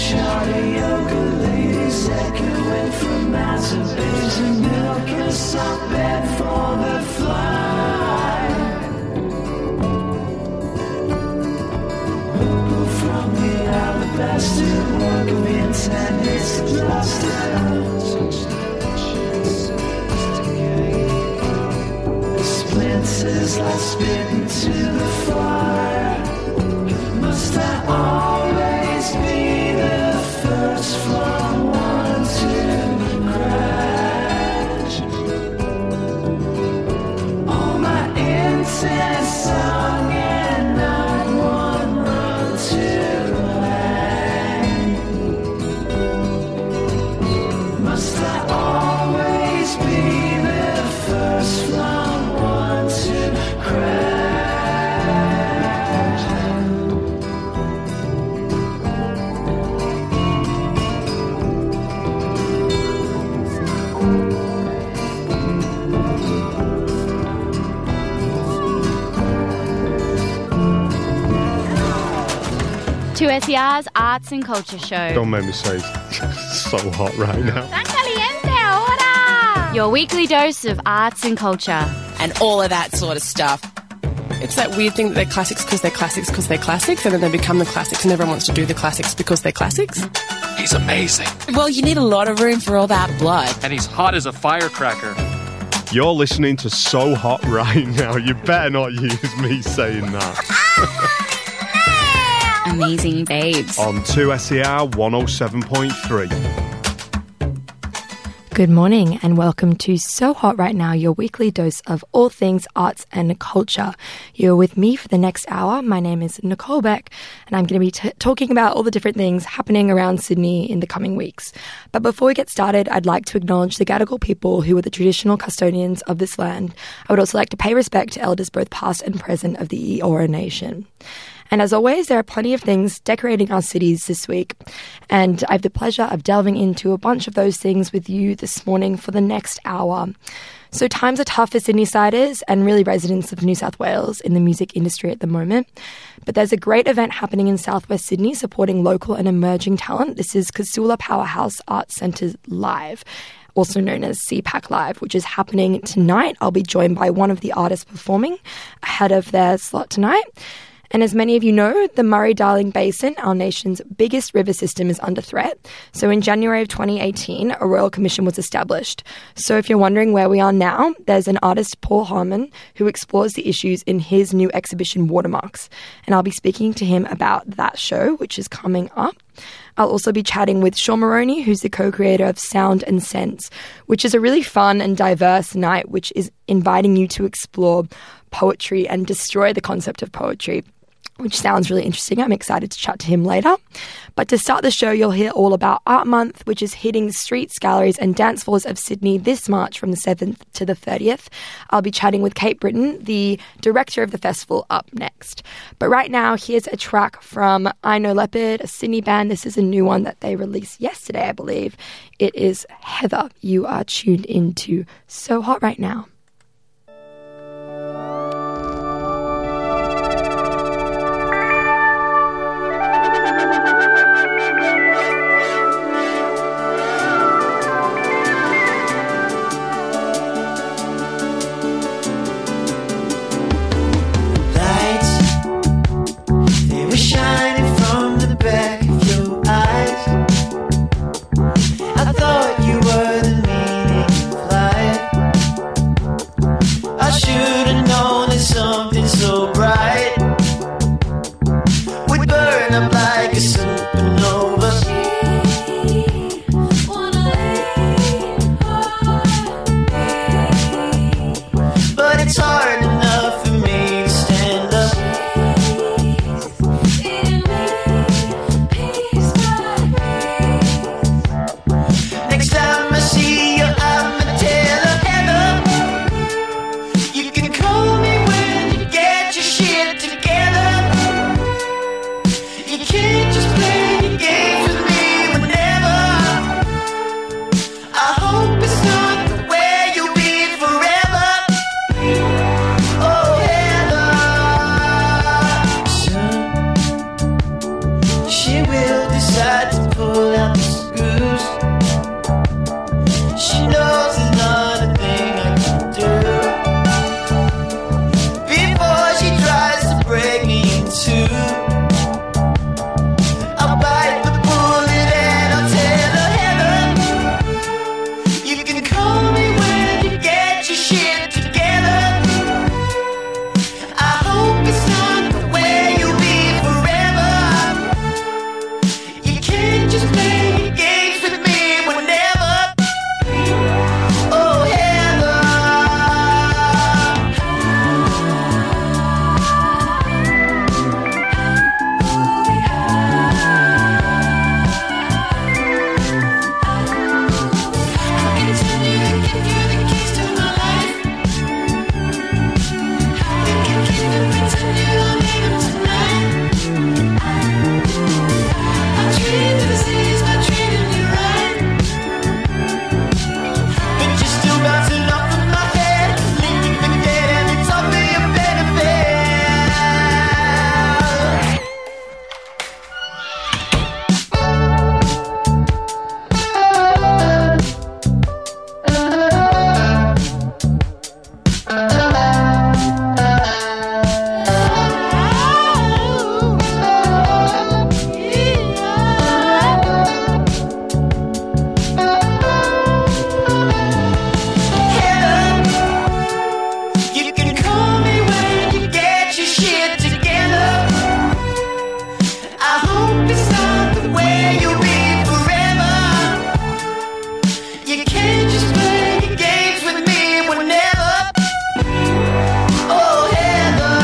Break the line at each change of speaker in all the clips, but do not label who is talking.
Charlie yoga ladies echoing from mountain bays and milk a soft bed for the fly. Purple from the alabaster work of intended splinters like spit into the fire. Must I always be the first from one to crash? All my incense sung and not one run to hang. Must I always be the first from one to crash?
2SER's Arts and Culture Show.
Don't make me say it's so hot right now.
Tan caliente ahora! Your weekly dose of arts and culture.
And all of that sort of stuff. It's that weird thing that they're classics because they're classics because they're classics, and then they become the classics and everyone wants to do the classics because they're classics.
He's amazing.
Well, you need a lot of room for all that blood.
And he's hot as a firecracker.
You're listening to So Hot right now. You better not use me saying that.
Amazing babes.
On 2SER 107.3.
Good morning and welcome to So Hot Right Now, your weekly dose of all things arts and culture. You're with me for the next hour. My name is Nicole Beck and I'm going to be talking about all the different things happening around Sydney in the coming weeks. But before we get started, I'd like to acknowledge the Gadigal people who are the traditional custodians of this land. I would also like to pay respect to elders both past and present of the Eora Nation. And as always, there are plenty of things decorating our cities this week. And I have the pleasure of delving into a bunch of those things with you this morning for the next hour. So times are tough for Sydney-siders and really residents of New South Wales in the music industry at the moment. But there's a great event happening in Southwest Sydney supporting local and emerging talent. This is Casula Powerhouse Arts Centre Live, also known as CPAC Live, which is happening tonight. I'll be joined by one of the artists performing ahead of their slot tonight. And as many of you know, the Murray-Darling Basin, our nation's biggest river system, is under threat. So in January of 2018, a Royal Commission was established. So if you're wondering where we are now, there's an artist, Paul Harmon, who explores the issues in his new exhibition, Watermarks. And I'll be speaking to him about that show, which is coming up. I'll also be chatting with Sean Moroney, who's the co-creator of Sound and Sense, which is a really fun and diverse night, which is inviting you to explore poetry and destroy the concept of poetry, which sounds really interesting. I'm excited to chat to him later. But to start the show, you'll hear all about Art Month, which is hitting streets, galleries and dance floors of Sydney this March from the 7th to the 30th. I'll be chatting with Kate Britton, the director of the festival, up next. But right now, here's a track from I Know Leopard, a Sydney band. This is a new one that they released yesterday, I believe. It is Heather. You are tuned into So Hot Right Now.
She will decide to
pull out the screws. She knows there's not a thing I can do before she tries to break me in two. I'll bite the bullet and I'll tell her, Heather, you can call me when you get your shit together. I hope it's not the way you'll be forever. You can't just play games with me whenever. Oh, Heather. I'm gonna tell you to give you the keys to my life. You can keep them, pretend you don't need them tonight. I'll treat the disease by treating you right. But you're still bouncing off of my head, linking the dead, and it's all for your benefit. You can call me when you get your shit together. I hope it's not the way you'll be forever. You can't just play games with me whenever. Oh, Heather.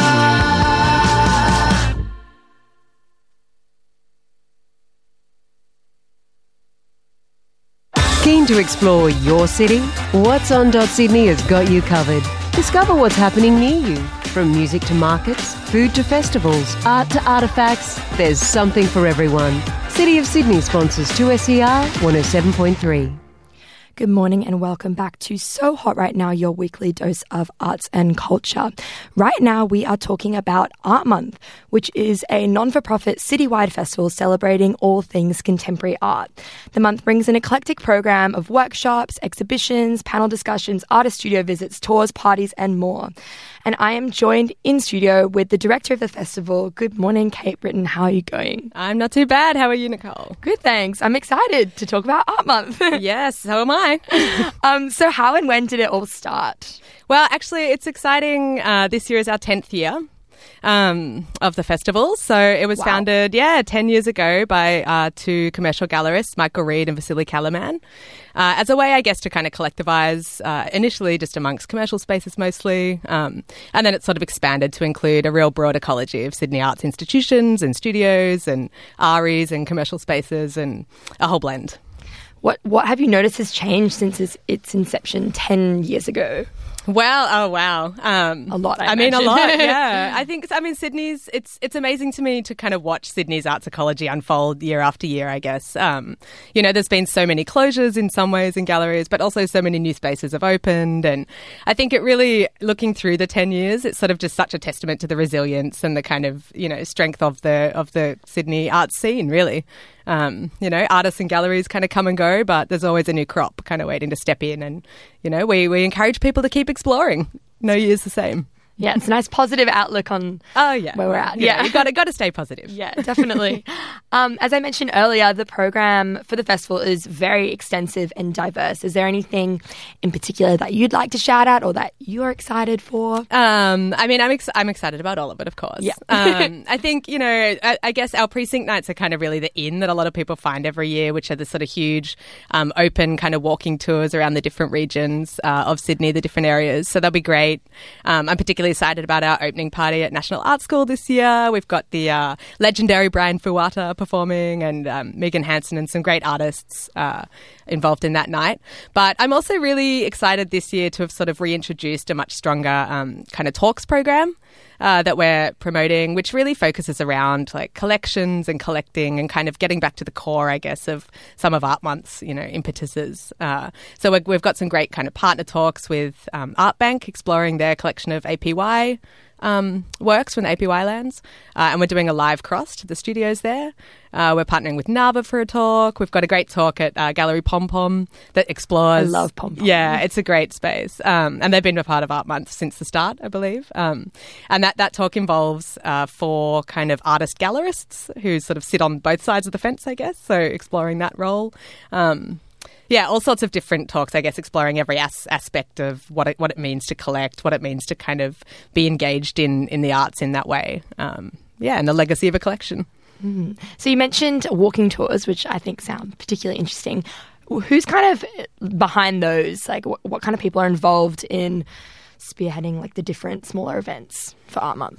Keen to explore your city? What's On.Sydney has got you covered. Discover what's happening near you. From music to markets, food to festivals, art to artefacts, there's something for everyone. City of Sydney sponsors 2SER 107.3.
Good morning and welcome back to So Hot Right Now, your weekly dose of arts and culture. Right now we are talking about Art Month, which is a non-for-profit citywide festival celebrating all things contemporary art. The month brings an eclectic program of workshops, exhibitions, panel discussions, artist studio visits, tours, parties and more. And I am joined in studio with the director of the festival. Good morning, Kate Britton. How are you going?
I'm not too bad. How are you, Nicole?
Good, thanks. I'm excited to talk about Art Month.
Yes, so am I.
So how and when did it all start?
Well, actually, it's exciting. This year is our 10th year of the festival. So it was founded, 10 years ago by two commercial gallerists, Michael Reed and Vasily Kalaman, as a way, I guess, to kind of collectivise, initially just amongst commercial spaces mostly, and then it sort of expanded to include a real broad ecology of Sydney arts institutions and studios and ARIs and commercial spaces and a whole blend.
What have you noticed has changed since its inception 10 years ago?
Well, oh wow,
a lot.
I mean, a lot. Yeah, I think. I mean, Sydney's. It's amazing to me to kind of watch Sydney's arts ecology unfold year after year. I guess. You know, there's been so many closures in some ways in galleries, but also so many new spaces have opened, and I think it really, looking through the 10 years, it's sort of just such a testament to the resilience and the kind of, you know, strength of the Sydney arts scene. Really. You know, artists and galleries kind of come and go, but there's always a new crop kind of waiting to step in. And, you know, we encourage people to keep exploring. No year's the same.
Yeah, it's a nice positive outlook on where we're at.
Yeah, you got to stay positive.
Yeah, definitely. As I mentioned earlier, the program for the festival is very extensive and diverse. Is there anything in particular that you'd like to shout out or that you're excited for?
I mean, I'm excited about all of it, of course.
Yeah.
I think, you know, I guess our precinct nights are kind of really the in that a lot of people find every year, which are the sort of huge open kind of walking tours around the different regions of Sydney, the different areas. So that'll be great. I'm particularly excited about our opening party at National Art School this year. We've got the legendary Brian Fuwata performing and Megan Hansen and some great artists involved in that night. But I'm also really excited this year to have sort of reintroduced a much stronger kind of talks program that we're promoting, which really focuses around like collections and collecting and kind of getting back to the core, I guess, of some of Art Month's, you know, impetuses. So we've got some great kind of partner talks with Art Bank, exploring their collection of APY works from the APY lands, and we're doing a live cross to the studios there. We're partnering with NAVA for a talk. We've got a great talk at Gallery Pom Pom that explores...
I love Pom Pom.
Yeah, it's a great space. And they've been a part of Art Month since the start, I believe. And that talk involves 4 kind of artist gallerists who sort of sit on both sides of the fence, I guess, so exploring that role. Yeah, all sorts of different talks, I guess, exploring every aspect of what it means to collect, what it means to kind of be engaged in the arts in that way. And the legacy of a collection.
Mm. So you mentioned walking tours, which I think sound particularly interesting. Who's kind of behind those? Like, what kind of people are involved in spearheading like the different smaller events for Art Month?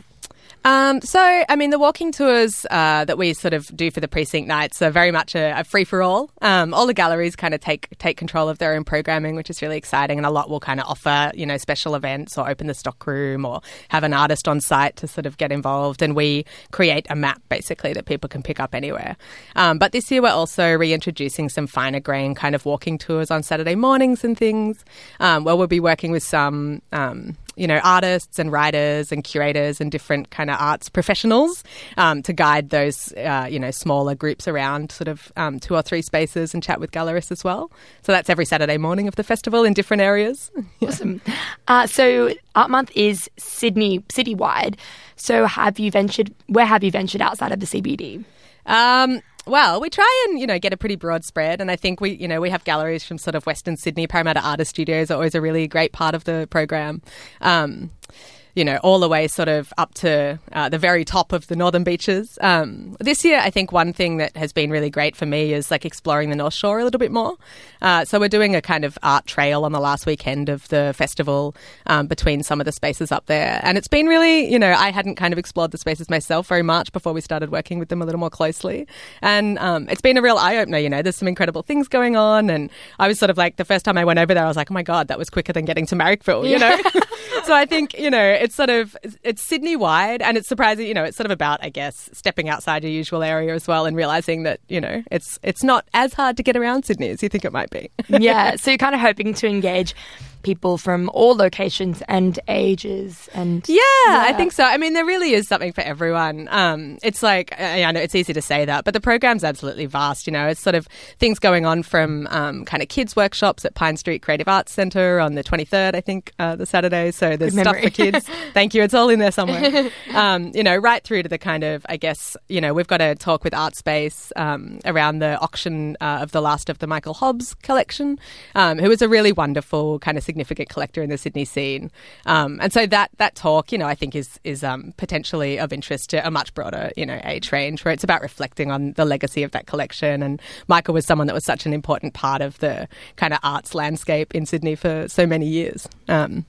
The walking tours that we sort of do for the precinct nights are very much a free-for-all. All the galleries kind of take control of their own programming, which is really exciting, and a lot will kind of offer, special events or open the stock room or have an artist on site to sort of get involved, and we create a map, basically, that people can pick up anywhere. But this year we're also reintroducing some finer grain kind of walking tours on Saturday mornings and things, where we'll be working with some... artists and writers and curators and different kind of arts professionals to guide those, smaller groups around sort of 2 or 3 spaces and chat with gallerists as well. So that's every Saturday morning of the festival in different areas.
Awesome. So Art Month is citywide. So where have you ventured outside of the CBD?
Well, we try and, get a pretty broad spread. And I think we have galleries from sort of Western Sydney. Parramatta Artist Studios are always a really great part of the program. All the way sort of up to the very top of the Northern Beaches. This year, I think one thing that has been really great for me is like exploring the North Shore a little bit more. So we're doing a kind of art trail on the last weekend of the festival between some of the spaces up there. And it's been really, I hadn't kind of explored the spaces myself very much before we started working with them a little more closely. And it's been a real eye-opener, there's some incredible things going on. And I was sort of like, the first time I went over there, I was like, oh my God, that was quicker than getting to Marrickville, So I think, it's Sydney-wide, and it's surprising, it's sort of about, I guess, stepping outside your usual area as well and realising that, it's not as hard to get around Sydney as you think it might be.
Yeah, so you're kind of hoping to engage people from all locations and ages and...
Yeah, I think so. I mean, there really is something for everyone. It's like, I know it's easy to say that, but the program's absolutely vast, It's sort of things going on from kind of kids' workshops at Pine Street Creative Arts Centre on the 23rd, I think, the Saturday. So there's stuff for kids. Thank you. It's all in there somewhere. Right through to the kind of, I guess, we've got a talk with Artspace around the auction of the last of the Michael Hobbs collection, who is a really wonderful kind of significant collector in the Sydney scene. And so that talk, I think is potentially of interest to a much broader, age range, where it's about reflecting on the legacy of that collection. And Michael was someone that was such an important part of the kind of arts landscape in Sydney for so many years. And,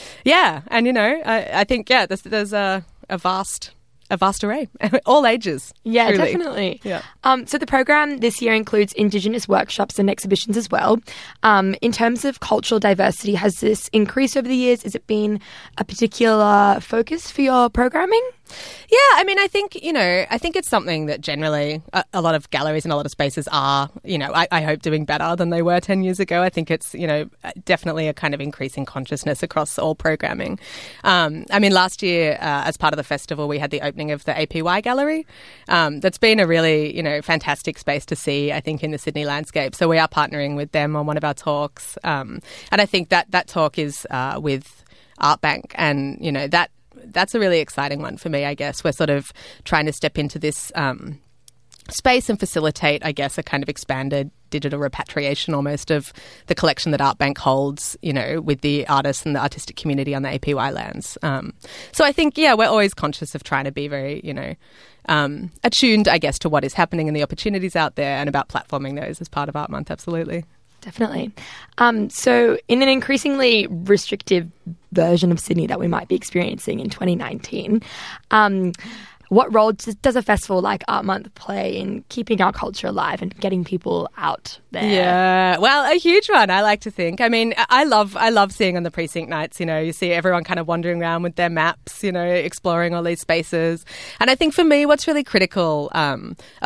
I think, there's a vast array, all ages.
Yeah,
truly.
Definitely.
Yeah.
So the program this year includes Indigenous workshops and exhibitions as well. In terms of cultural diversity, has this increased over the years? Has it been a particular focus for your programming?
Yeah, I mean, I think it's something that generally a lot of galleries and a lot of spaces are, I hope doing better than they were 10 years ago. I think it's, definitely a kind of increasing consciousness across all programming. Last year, as part of the festival, we had the opening of the APY Gallery. That's been a really, fantastic space to see, I think, in the Sydney landscape. So we are partnering with them on one of our talks. And I think that talk is with Art Bank, and, that's a really exciting one for me, I guess. We're sort of trying to step into this space and facilitate, I guess, a kind of expanded digital repatriation almost of the collection that Art Bank holds, with the artists and the artistic community on the APY lands. So I think, we're always conscious of trying to be very, attuned, I guess, to what is happening and the opportunities out there, and about platforming those as part of Art Month, absolutely.
Definitely. So in an increasingly restrictive version of Sydney that we might be experiencing in 2019, what role does a festival like Art Month play in keeping our culture alive and getting people out there?
Yeah, well, a huge one, I like to think. I mean, I love seeing on the precinct nights, you see everyone kind of wandering around with their maps, exploring all these spaces. And I think for me, what's really critical about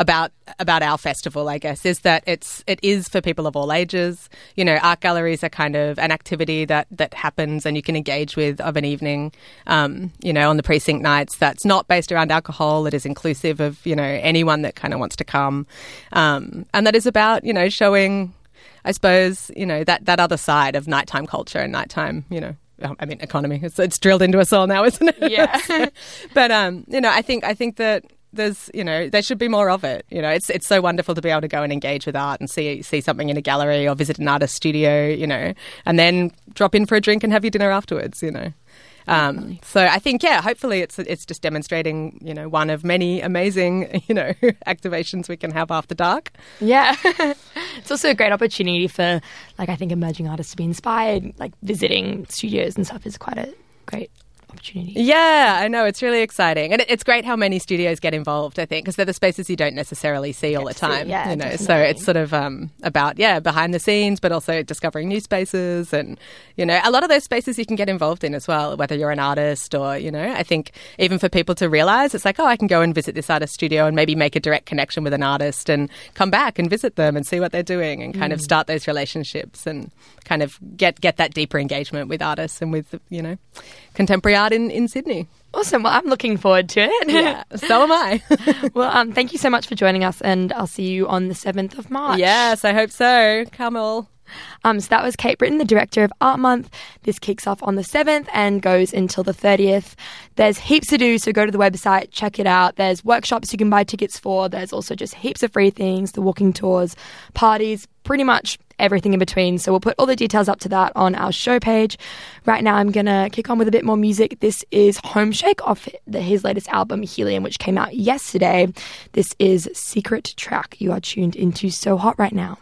about our festival, I guess, is that it is for people of all ages. You know, art galleries are kind of an activity that happens and you can engage with of an evening, you know, on the precinct nights. That's not based around alcohol. It is inclusive of, you know, anyone that kind of wants to come. And that is about, you know, showing, I suppose, you know, that other side of nighttime culture and nighttime, you know, I mean, economy. It's drilled into us all now, isn't it?
Yeah.
But, you know, I think that there's, you know, there should be more of it. You know, it's so wonderful to be able to go and engage with art and see something in a gallery or visit an artist studio, you know, and then drop in for a drink and have your dinner afterwards, you know. So I think, yeah, hopefully it's just demonstrating, you know, one of many amazing, you know, activations we can have after dark.
Yeah. It's also a great opportunity for, like, I think emerging artists to be inspired. Like, visiting studios and stuff is quite a great opportunity.
Yeah, I know. It's really exciting. And it's great how many studios get involved, I think, because they're the spaces you don't necessarily see all the time.
Yeah,
you know,
definitely.
so it's sort of about, behind the scenes, but also discovering new spaces. And, you know, a lot of those spaces you can get involved in as well, whether you're an artist or, you know, I think even for people to realise, it's like, oh, I can go and visit this artist studio and maybe make a direct connection with an artist and come back and visit them and see what they're doing and kind of start those relationships and kind of get that deeper engagement with artists and with, you know, contemporary art in Sydney.
Awesome. Well, I'm looking forward to it.
Yeah, so am I.
Well, thank you so much for joining us, and I'll see you on the 7th of March.
Yes, I hope so. Come all.
So that was Kate Britton, the director of Art Month. This kicks off on the 7th and goes until the 30th. There's heaps to do, so go to the website, check it out. There's workshops you can buy tickets for. There's also just heaps of free things, the walking tours, parties, pretty much everything in between. So we'll put all the details up to that on our show page. Right now I'm going to kick on with a bit more music. This is Homeshake off his latest album, Helium, which came out yesterday. This is Secret Track. You are tuned into So Hot right now.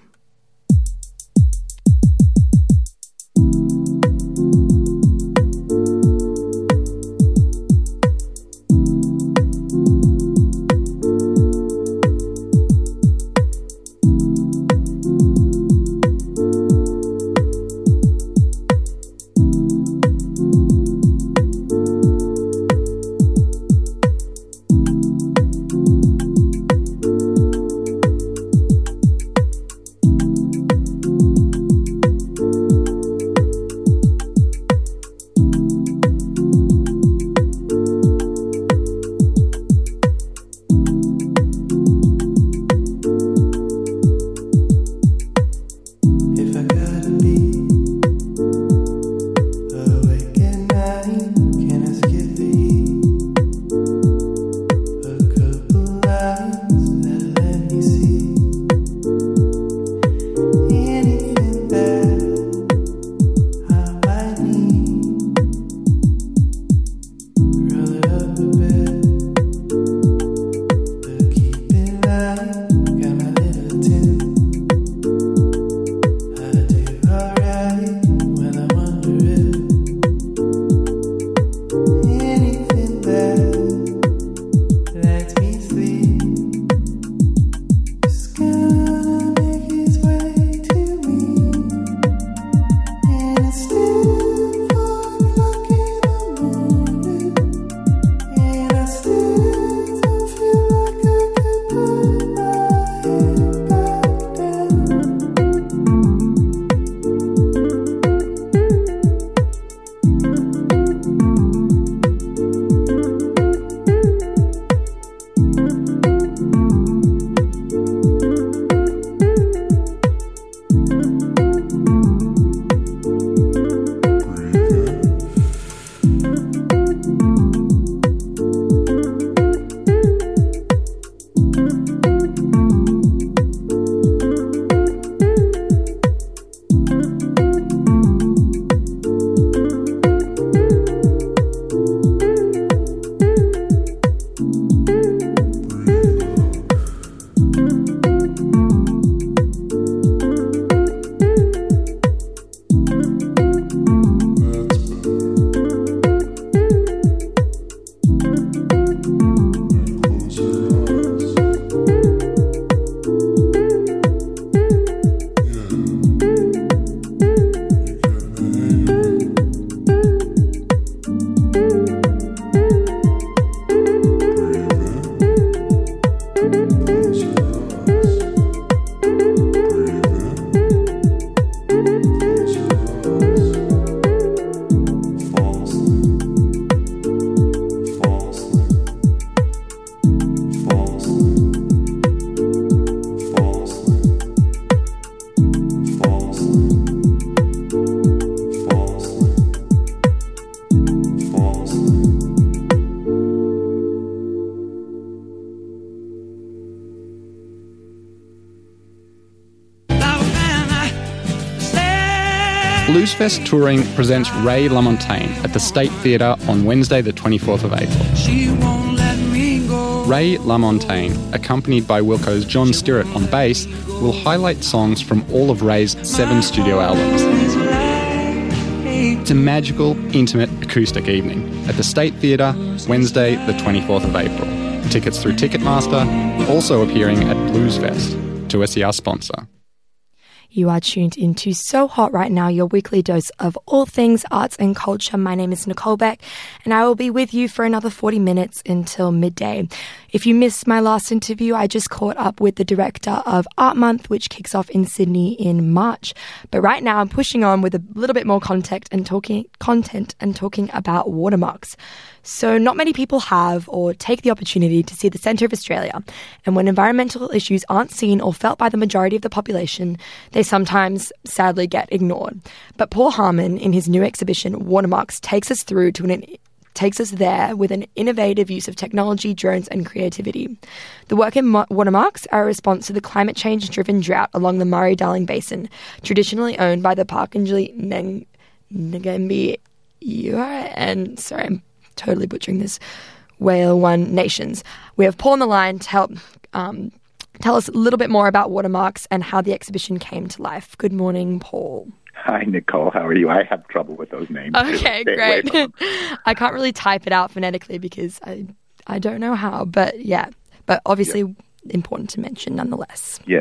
Bluesfest Touring presents Ray LaMontagne at the State Theatre on Wednesday the 24th of April.
She won't let me go.
Ray LaMontagne, accompanied by Wilco's John Stirratt on bass, will highlight songs from all of Ray's 7 studio albums. It's a magical, intimate, acoustic evening at the State Theatre, Wednesday the 24th of April. Tickets through Ticketmaster, also appearing at Bluesfest, 2SER sponsor.
You are tuned into So Hot Right Now, your weekly dose of all things arts and culture. My name is Nicole Beck, and I will be with you for another 40 minutes until midday. If you missed my last interview, I just caught up with the director of Art Month, which kicks off in Sydney in March. But right now, I'm pushing on with a little bit more content and talking about watermarks. So not many people have or take the opportunity to see the centre of Australia. And when environmental issues aren't seen or felt by the majority of the population, they sometimes sadly get ignored. But Paul Harmon, in his new exhibition, Watermarks, takes us there with an innovative use of technology, drones and creativity. The work in Watermarks are a response to the climate change-driven drought along the Murray-Darling Basin, traditionally owned by the Pakenjali Ngambi and sorry, I'm totally butchering this, Whale-One nations. We have Paul on the line to help tell us a little bit more about Watermarks and how the exhibition came to life. Good morning, Paul.
Hi, Nicole. How are you? I have trouble with those names.
Okay, great. I can't really type it out phonetically because I don't know how, but yeah. But obviously important to mention nonetheless.
Yes.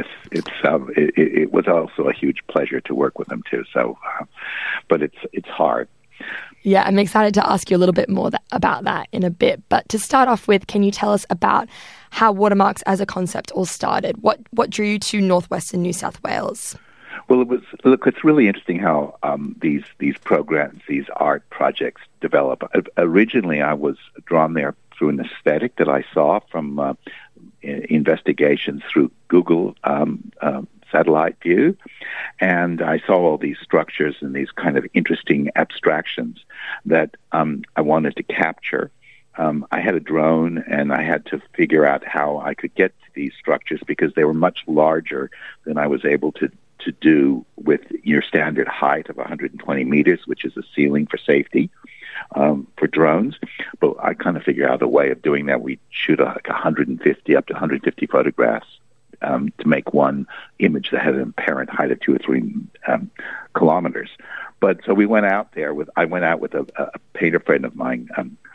It was also a huge pleasure to work with them too. So, but it's hard.
Yeah, I'm excited to ask you a little bit more about that in a bit. But to start off with, can you tell us about how Watermarks as a concept all started? What drew you to northwestern New South Wales?
Well, it's really interesting how these programs, these art projects develop. Originally, I was drawn there through an aesthetic that I saw from investigations through Google satellite view, and I saw all these structures and these kind of interesting abstractions that I wanted to capture. I had a drone, and I had to figure out how I could get to these structures because they were much larger than I was able to do with your standard height of 120 meters, which is a ceiling for safety for drones. But I kind of figured out a way of doing that. We'd shoot like 150 up to 150 photographs to make one image that had an apparent height of 2 or 3 kilometers. But so we went out there I went out with a painter friend of mine,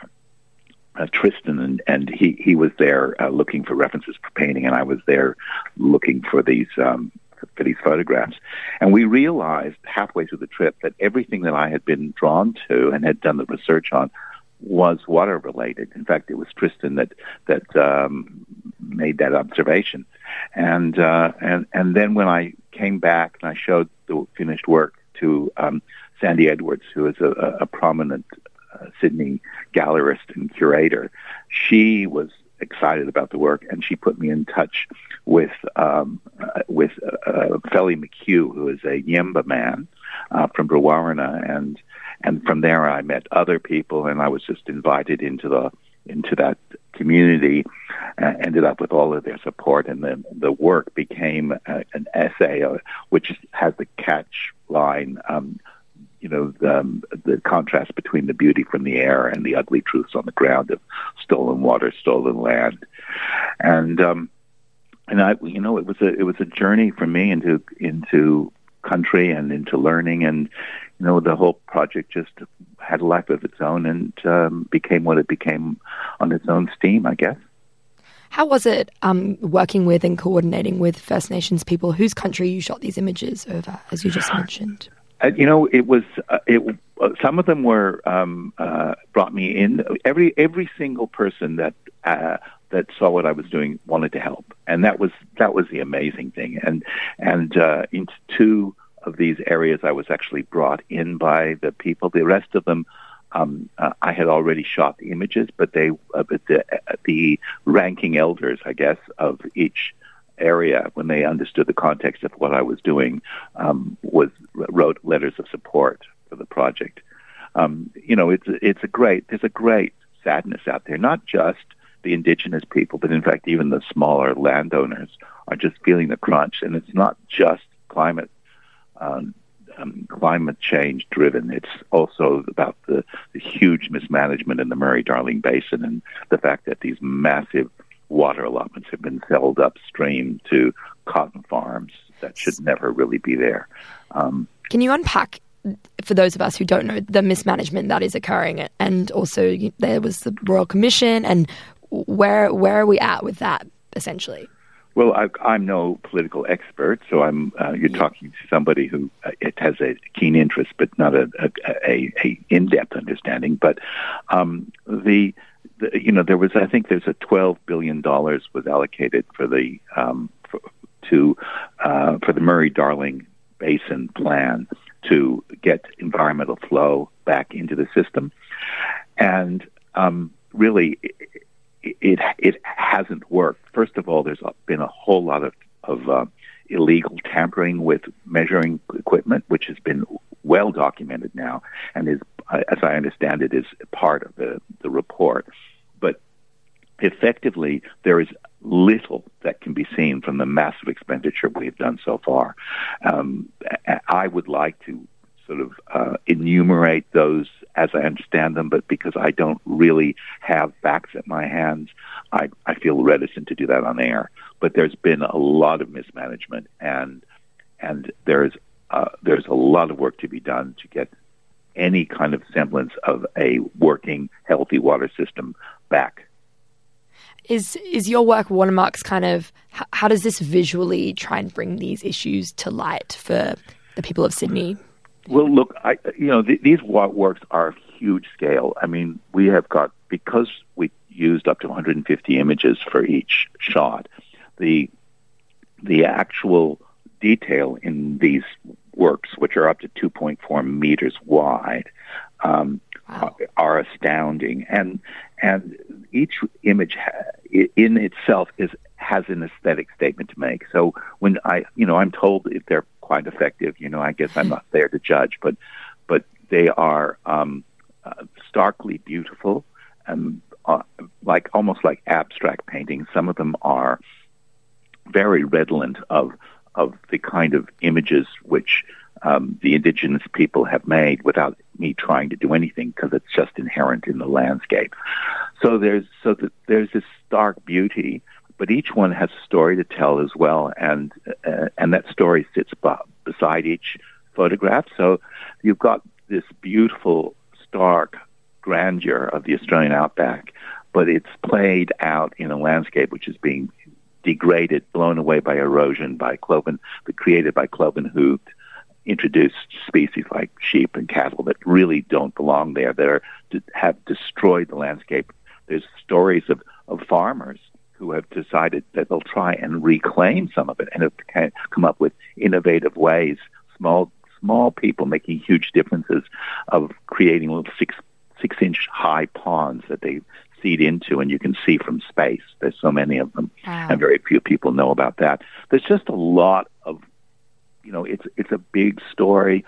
Tristan, and he was there looking for references for painting, and I was there looking for these photographs. And we realized halfway through the trip that everything that I had been drawn to and had done the research on was water related. In fact, it was Tristan that made that observation. And then when I came back and I showed the finished work to Sandy Edwards, who is a prominent Sydney gallerist and curator, she was excited about the work, and she put me in touch with Feli McHugh, who is a Yemba man from Brewarrina, and from there I met other people, and I was just invited into that community. Ended up with all of their support, and then the work became an essay, which has the catch line. The contrast between the beauty from the air and the ugly truths on the ground of stolen water, stolen land, and I, it was a journey for me into country and into learning, and the whole project just had a life of its own and became what it became on its own steam, I guess.
How was it working with and coordinating with First Nations people whose country you shot these images over, as you just mentioned?
It was. Some of them were brought me in. Every single person that saw what I was doing wanted to help, and that was the amazing thing. And into 2 of these areas, I was actually brought in by the people. The rest of them, I had already shot the images, but the ranking elders, I guess, of each area, when they understood the context of what I was doing, wrote letters of support for the project. There's a great sadness out there, not just the indigenous people, but in fact even the smaller landowners are just feeling the crunch. And it's not just climate climate change driven. It's also about the huge mismanagement in the Murray-Darling Basin and the fact that these massive water allotments have been sold upstream to cotton farms that should never really be there.
Can you unpack, for those of us who don't know, the mismanagement that is occurring? And also there was the Royal Commission, and where are we at with that, essentially?
Well, I'm no political expert, so you're talking to somebody who it has a keen interest, but not a in-depth understanding. But there was, I think, there's a $12 billion was allocated for the Murray-Darling Basin plan to get environmental flow back into the system, and really. It hasn't worked. First of all, there's been a whole lot of illegal tampering with measuring equipment, which has been well documented now, and is, as I understand it, is part of the report. But effectively, there is little that can be seen from the massive expenditure we've done so far. I would like to sort of enumerate those as I understand them, but because I don't really have facts at my hands, I feel reticent to do that on air. But there's been a lot of mismanagement, and there's a lot of work to be done to get any kind of semblance of a working, healthy water system back.
Is your work, Watermarks, kind of, how does this visually try and bring these issues to light for the people of Sydney?
Well, look, these works are huge scale. I mean, we have got, because we used up to 150 images for each shot, the actual detail in these works, which are up to 2.4 meters wide, are astounding. And each image in itself has an aesthetic statement to make. So when I'm told if they're quite effective, I guess I'm not there to judge, but they are starkly beautiful and almost like abstract paintings. Some of them are very redolent of the kind of images which the indigenous people have made without me trying to do anything, because it's just inherent in the landscape. So there's this stark beauty, but each one has a story to tell as well, and that story sits beside each photograph. So you've got this beautiful, stark grandeur of the Australian outback, but it's played out in a landscape which is being degraded, blown away by erosion, created by cloven-hooved, introduced species like sheep and cattle that really don't belong there, that have destroyed the landscape. There's stories of farmers who have decided that they'll try and reclaim some of it and have come up with innovative ways, small people making huge differences of creating little six-inch high ponds that they seed into, and you can see from space. There's so many of them, and very few people know about that. There's just a lot of, it's a big story,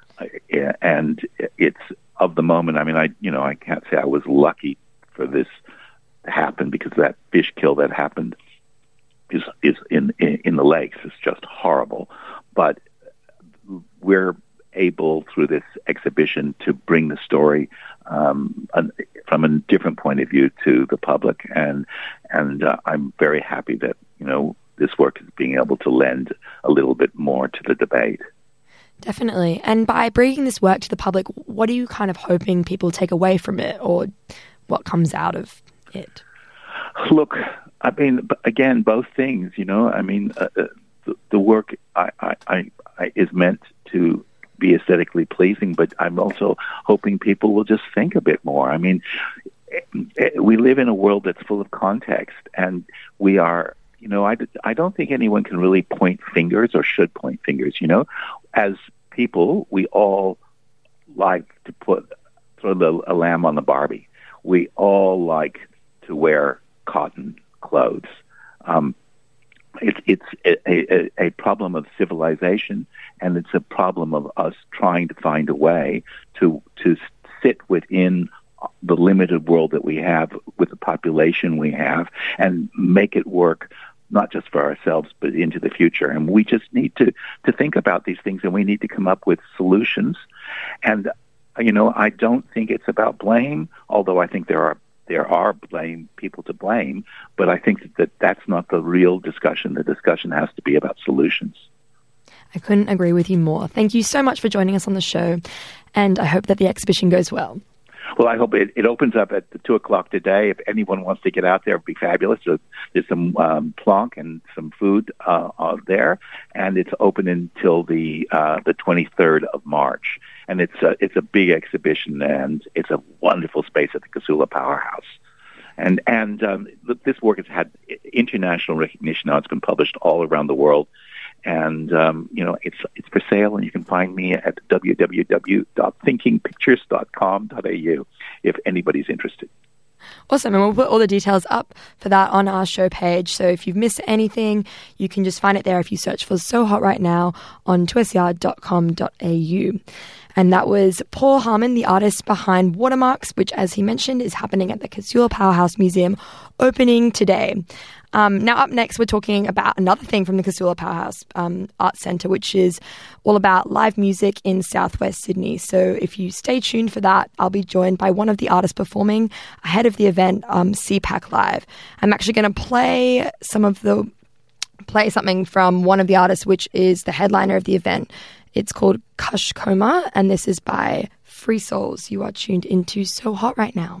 and it's of the moment. I mean, I can't say I was lucky for this to happen, because that fish kill that happened is in the lakes. It's just horrible. But we're able, through this exhibition, to bring the story from a different point of view to the public, and I'm very happy that this work is being able to lend a little bit more to the debate.
Definitely. And by bringing this work to the public, what are you kind of hoping people take away from it, or what comes out of it?
Look, I mean, again, both things. I mean, the work is meant to be aesthetically pleasing, but I'm also hoping people will just think a bit more. I mean, we live in a world that's full of context, and we are. I don't think anyone can really point fingers or should point fingers. As people, we all like to throw a lamb on the Barbie. We all like to wear cotton clothes. It's a problem of civilization, and it's a problem of us trying to find a way to sit within the limited world that we have with the population we have and make it work not just for ourselves, but into the future. And we just need to think about these things, and we need to come up with solutions. And, I don't think it's about blame, although I think there are people to blame, but I think that's not the real discussion. The discussion has to be about solutions.
I couldn't agree with you more. Thank you so much for joining us on the show, and I hope that the exhibition goes well.
Well, I hope it opens up at 2:00 today. If anyone wants to get out there, it'd be fabulous. There's some plonk and some food there, and it's open until the 23rd of March. And it's a big exhibition, and it's a wonderful space at the Casula Powerhouse. And this work has had international recognition. Now it's been published all around the world. And, it's for sale, and you can find me at www.thinkingpictures.com.au if anybody's interested.
Awesome, and we'll put all the details up for that on our show page. So if you've missed anything, you can just find it there if you search for So Hot Right Now on 2SER.com.au. And that was Paul Harmon, the artist behind Watermarks, which, as he mentioned, is happening at the Casula Powerhouse Museum, opening today. Now, up next, we're talking about another thing from the Casula Powerhouse Arts Centre, which is all about live music in southwest Sydney. So if you stay tuned for that, I'll be joined by one of the artists performing ahead of the event, CPAC Live. I'm actually going to play something from one of the artists, which is the headliner of the event. It's called Kush Coma, and this is by Free Souls. You are tuned into So Hot Right Now.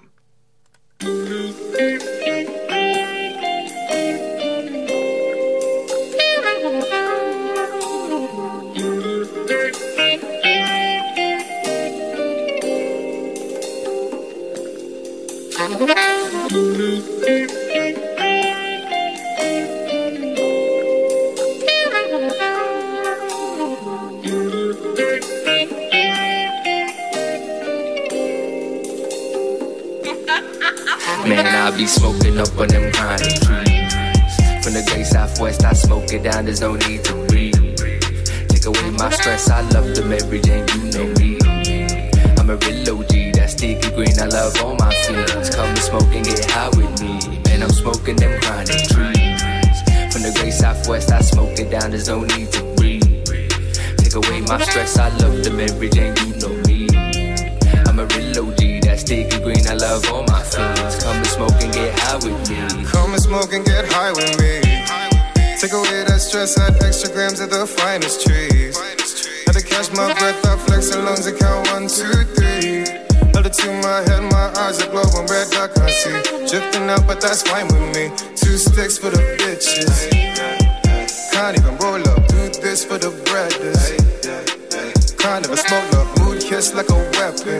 Man, I be smoking up on them kind of trees. From the great southwest, I smoke it down, there's no need to breathe. Take away my stress, I love them every day, you know me. I'm a real OG, that sticky green, I love all my feelings. Come and smoke and get high with me. Man, I'm smoking them chronic trees. From the great southwest, I smoke it down, there's no need to breathe. Take away my stress, I love them every day, you know me. I'm a real OG, that sticky green, I love all my feelings. Come and smoke and get high with me.
Come and smoke and get high with me. Take away that stress, add extra grams of the finest trees. Had to catch my breath, I flex and lungs, I count 1, 2, 3. Held it to my head, my eyes are glowing red, I can't see. Drifting out, but that's fine with me. 2 sticks for the bitches. Can't even roll up, do this for the brothers. Kind of a smoke up, mood kiss like a weapon.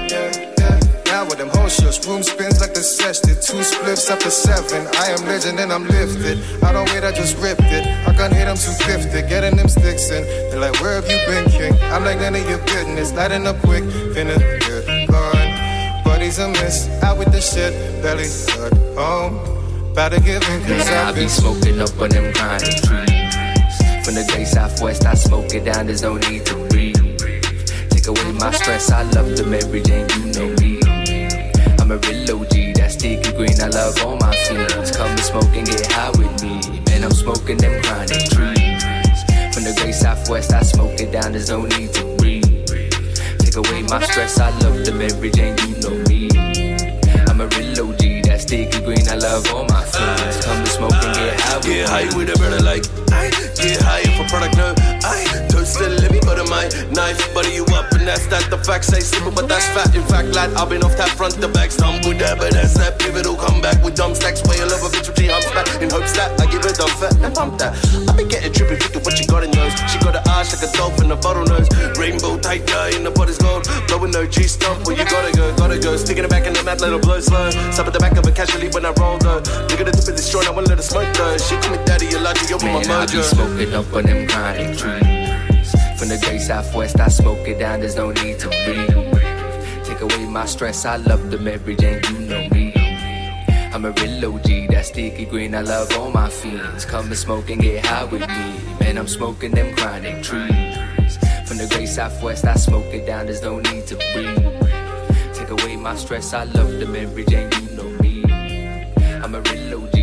Now with them whole shush, room spins like the sesh did. 2 spliffs after 7, I am legend and I'm lifted. I don't wait, I just ripped it. I can't hit, I'm too gifted. Getting them sticks in, they're like, where have you been, king? I'm like, none of your business, lighting up quick, finna get gone. Buddies a miss, out with the shit, belly cut home. About to give in, cause
I be smoking up on them kind of trees. From the great southwest, I smoke it down, there's no need to breathe. Take away my stress, I love them every day, you know me. I'm a real OG, that sticky green, I love all my feelings. Come and smoke and get high with me. Man, I'm smoking them chronic trees. From the great southwest, I smoke it down, there's no need to breathe. Take away my stress, I love them every day, you know me. I'm a real OG, that sticky green, I love all my feelings. Come and smoke and get high with me.
Get high with a brother like, I get high for product, no, I don't still let me butter my knife, butter you up, and that's that. The facts say simple, but that's fat. In fact, lad, I've been off that front, the back stumble there, but that's that pivotal comeback with dumb stacks. Way I love a bitch with G humps back, in hopes that I give her dumb fat and pump that. I been getting trippy, Victor, what you got in those? She got an ass like a dolphin, a bottle nose, rainbow tight guy in the body's gold, blowing no G stump. Well, you gotta go, sticking it back in the mat, let her blow slow. Stop at the back of it casually when I roll though. Look at the tip of this joint, I won't let her smoke though. She call me daddy, you like you, my mojo.
I be smoking up on them chronic trees. From the great southwest, I smoke it down, there's no need to breathe. Take away my stress, I love them every day, you know me. I'm a real OG, that sticky green, I love all my feelings. Come and smoke and get high with me. Man, I'm smoking them chronic trees. From the great southwest, I smoke it down, there's no need to breathe. Take away my stress, I love them every day, you know me. I'm a real OG, that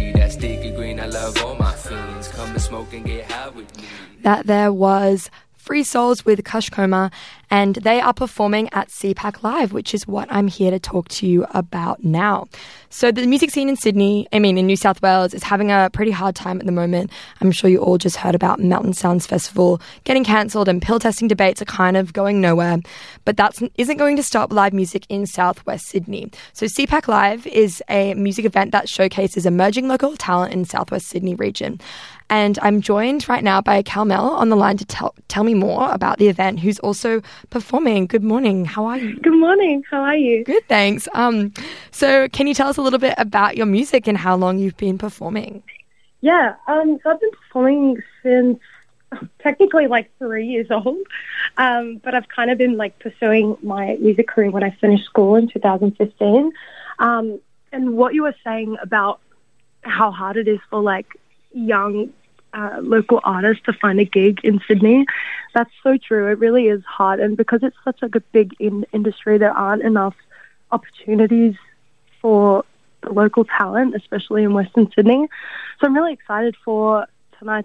sticky green. I love all my fiends. Come and smoke and get high with me.
That there was Free Souls with Kush Koma, and they are performing at CPAC Live, which is what I'm here to talk to you about now. So the music scene in New South Wales is having a pretty hard time at the moment. I'm sure you all just heard about Melton Sounds Festival getting cancelled, and pill testing debates are kind of going nowhere. But that isn't going to stop live music in southwest Sydney. So CPAC Live is a music event that showcases emerging local talent in southwest Sydney region. And I'm joined right now by Calmel on the line to tell me more about the event, who's also performing. Good morning. How are you?
Good morning. How are you?
Good, thanks. So can you tell us a little bit about your music and how long you've been performing?
Yeah, so I've been performing since technically 3 years old, but I've kind of been pursuing my music career when I finished school in 2015. And what you were saying about how hard it is for young local artists to find a gig in Sydney, that's so true. It really is hard, and because it's such a big industry, there aren't enough opportunities for the local talent, especially in Western Sydney. So I'm really excited for tonight's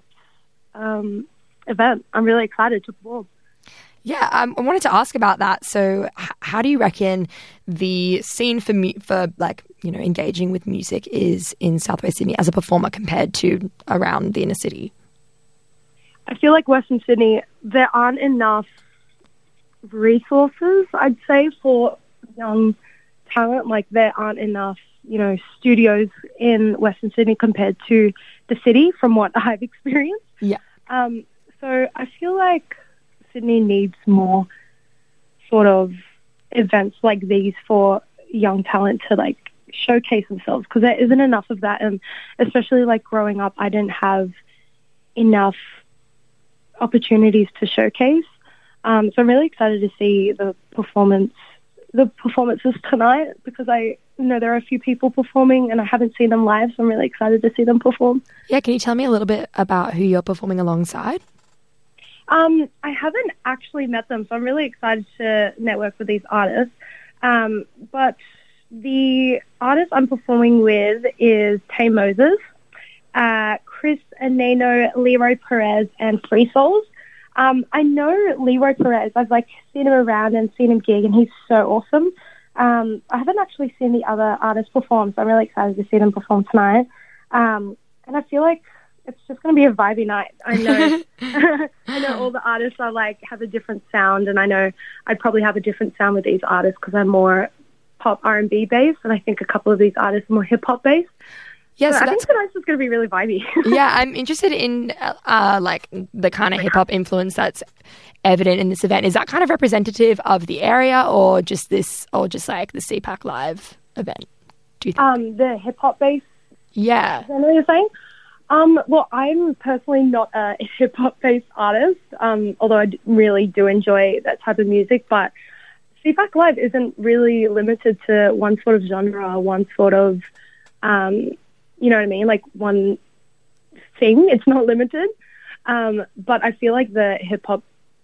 event. I'm really excited to perform.
Yeah, I wanted to ask about that. So how do you reckon the scene for engaging with music is in southwest Sydney as a performer compared to around the inner city?
I feel like Western Sydney, there aren't enough resources, I'd say, for young talent. There aren't enough, studios in Western Sydney compared to the city from what I've experienced.
Yeah.
So I feel like Sydney needs more sort of events like these for young talent to showcase themselves, because there isn't enough of that. And especially growing up, I didn't have enough opportunities to showcase. So I'm really excited to see the performances tonight, because I know there are a few people performing and I haven't seen them live, so I'm really excited to see them perform.
Yeah, can you tell me a little bit about who you're performing alongside?
I haven't actually met them, so I'm really excited to network with these artists. But the artist I'm performing with is Tay Moses, Chris Aneno, Leroy Perez, and Free Souls. I know Leroy Perez. I've seen him around and seen him gig, and he's so awesome. I haven't actually seen the other artists perform, so I'm really excited to see them perform tonight. And I feel like it's just going to be a vibey night. I know I know all the artists are have a different sound, and I know I'd probably have a different sound with these artists because I'm more pop R&B based, and I think a couple of these artists are more hip-hop based.
Yeah,
so I think tonight's just going to be really vibey.
Yeah, I'm interested in the kind of hip-hop influence that's evident in this event. Is that kind of representative of the area, or just the CPAC Live event, do you think?
The hip-hop based?
Yeah.
Is that what you're saying? Well, I'm personally not a hip-hop based artist, although I really do enjoy that type of music, but CPAC Live isn't really limited to one sort of genre, one sort of, you know what I mean, one thing. It's not limited. But I feel like the hip-hop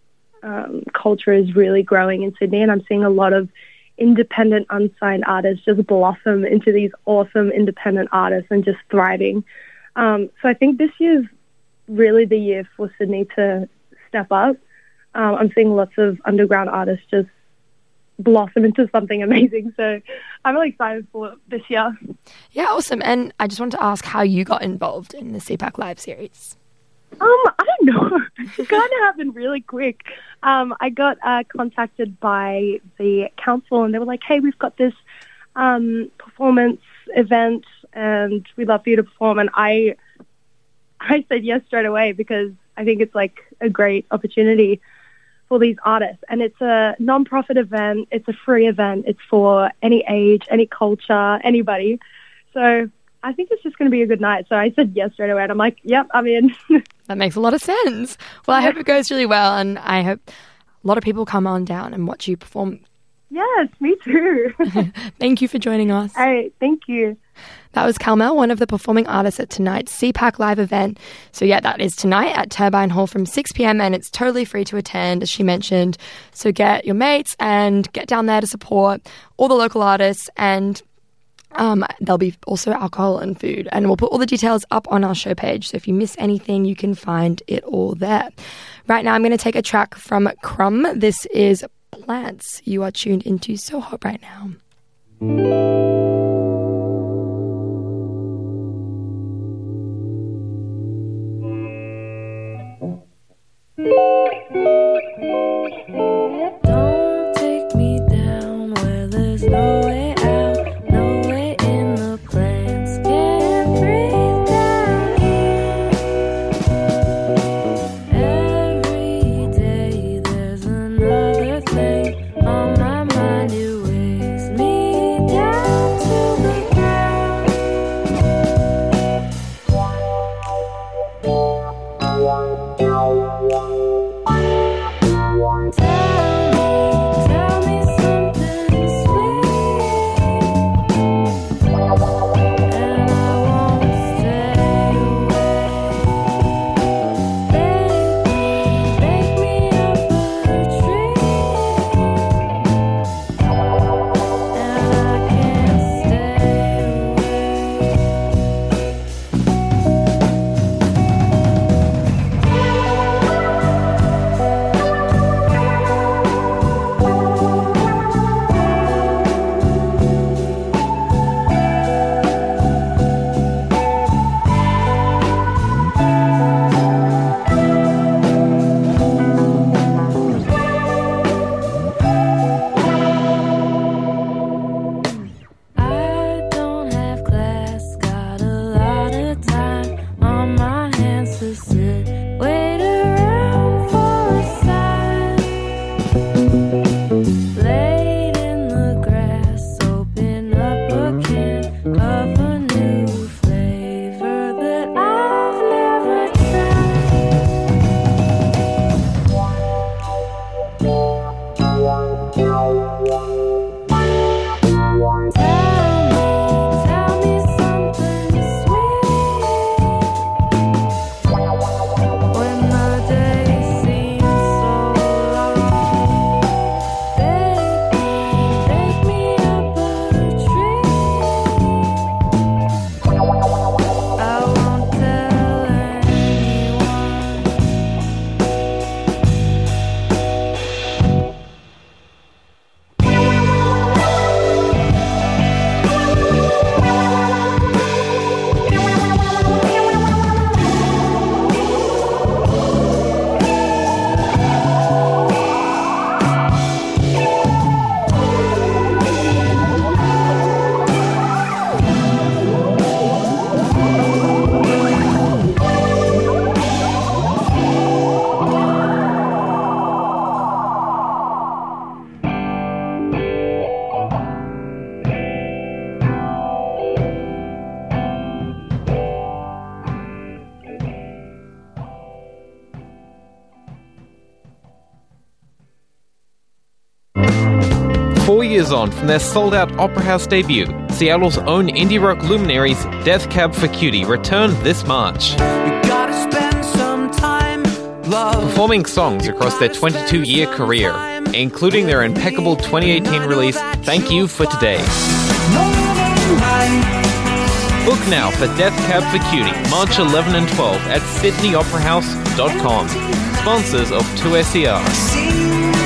culture is really growing in Sydney, and I'm seeing a lot of independent, unsigned artists just blossom into these awesome independent artists and just thriving. So I think this year's really the year for Sydney to step up. I'm seeing lots of underground artists just blossom into something amazing. So I'm really excited for this year.
Yeah, awesome. And I just wanted to ask how you got involved in the CPAC Live series.
I don't know. It kind of happened really quick. I got contacted by the council, and they were like, hey, we've got this performance event and we'd love for you to perform. And I said yes straight away, because I think it's a great opportunity for these artists. And it's a non-profit event. It's a free event. It's for any age, any culture, anybody. So I think it's just going to be a good night. So I said yes straight away, and I'm like, yep, I'm in.
That makes a lot of sense. Well, I hope it goes really well, and I hope a lot of people come on down and watch you perform.
Yes, me too.
Thank you for joining us.
All right, thank you.
That was Calmel, one of the performing artists at tonight's CPAC Live event. So yeah, that is tonight at Turbine Hall from 6 p.m, and it's totally free to attend, as she mentioned. So get your mates and get down there to support all the local artists. And There'll be also alcohol and food, and we'll put all the details up on our show page. So if you miss anything, you can find it all there. Right now, I'm going to take a track from Crumb. This is Plants. You are tuned into So Hot Right Now.
Don't take me down where there's no way out, no way in. The plants can't breathe down here. Every day there's another thing on my mind. It weighs me down to the ground. Tell me something sweet, and I won't stay away. Bake me up a tree, and I can't stay I don't have class, got a lot of time on my hands to sit, wait around for a sign. Laid in the grass, open up a can of a new flavor that I've never Tell me something sweet when the day seems so long. Bake me up a tree. I won't tell
Years on from their sold-out Opera House debut, Seattle's own indie rock luminaries Death Cab for Cutie return this March. Performing songs across their 22-year career, including their impeccable 2018 release Thank You for Today. Book now for Death Cab for Cutie, March 11 and 12 at sydneyoperahouse.com. Sponsors of 2SER.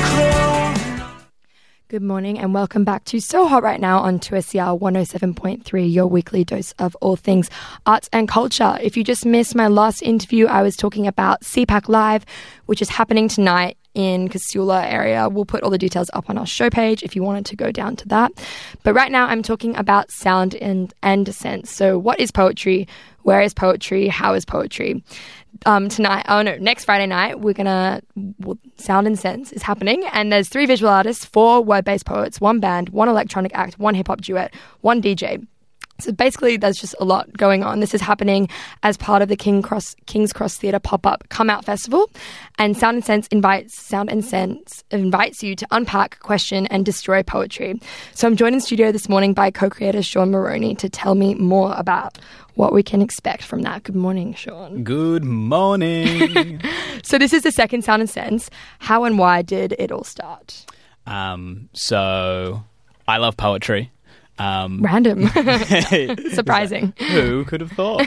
Good morning and welcome back to So Hot Right Now on 2SER 107.3, your weekly dose of all things arts and culture. If you just missed my last interview, I was talking about CPAC Live, which is happening tonight in Casula area. We'll put all the details up on our show page if you wanted to go down to that. But right now I'm talking about sound and sense. So what is poetry? Where is poetry? How is poetry? Next Friday night, Sound and Sense is happening, and there's 3 visual artists, 4 word-based poets, 1 band, 1 electronic act, 1 hip-hop duet, 1 DJ. So basically, there's just a lot going on. This is happening as part of the King's Cross Theatre pop-up Come Out Festival, and Sound and Sense invites you to unpack, question, and destroy poetry. So I'm joined in studio this morning by co-creator Sean Moroney to tell me more about what we can expect from that. Good morning, Sean.
Good morning.
So this is the second Sound and Sense. How and why did it all start?
So I love poetry.
Random. Surprising.
Who could have thought?